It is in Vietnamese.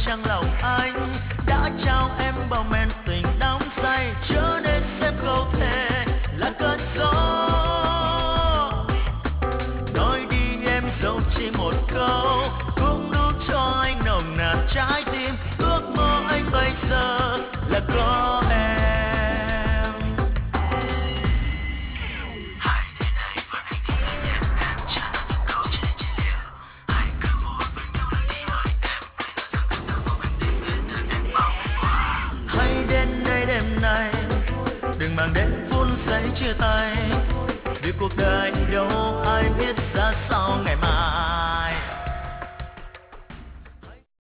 chăng lòng anh đã trao em bao men tình đắm say, trở nên xem câu thề là cơn gió. Nói đi em dẫu chỉ một câu cũng đủ cho anh nồng nàn trái tim. Ước mơ anh bây giờ là có em. Hãy đến đây với anh thì nghe nhạc em trả lời những câu chuyện trị liệu. Hãy cứ vui với nhau lời đi mời em. Hãy nói rằng tình yêu của mình đến biến nơi em mong qua. Hãy đến đây đêm nay, đừng mang đến phút giây chia tay, vì cuộc đời đâu ai biết ra sao ngày mai.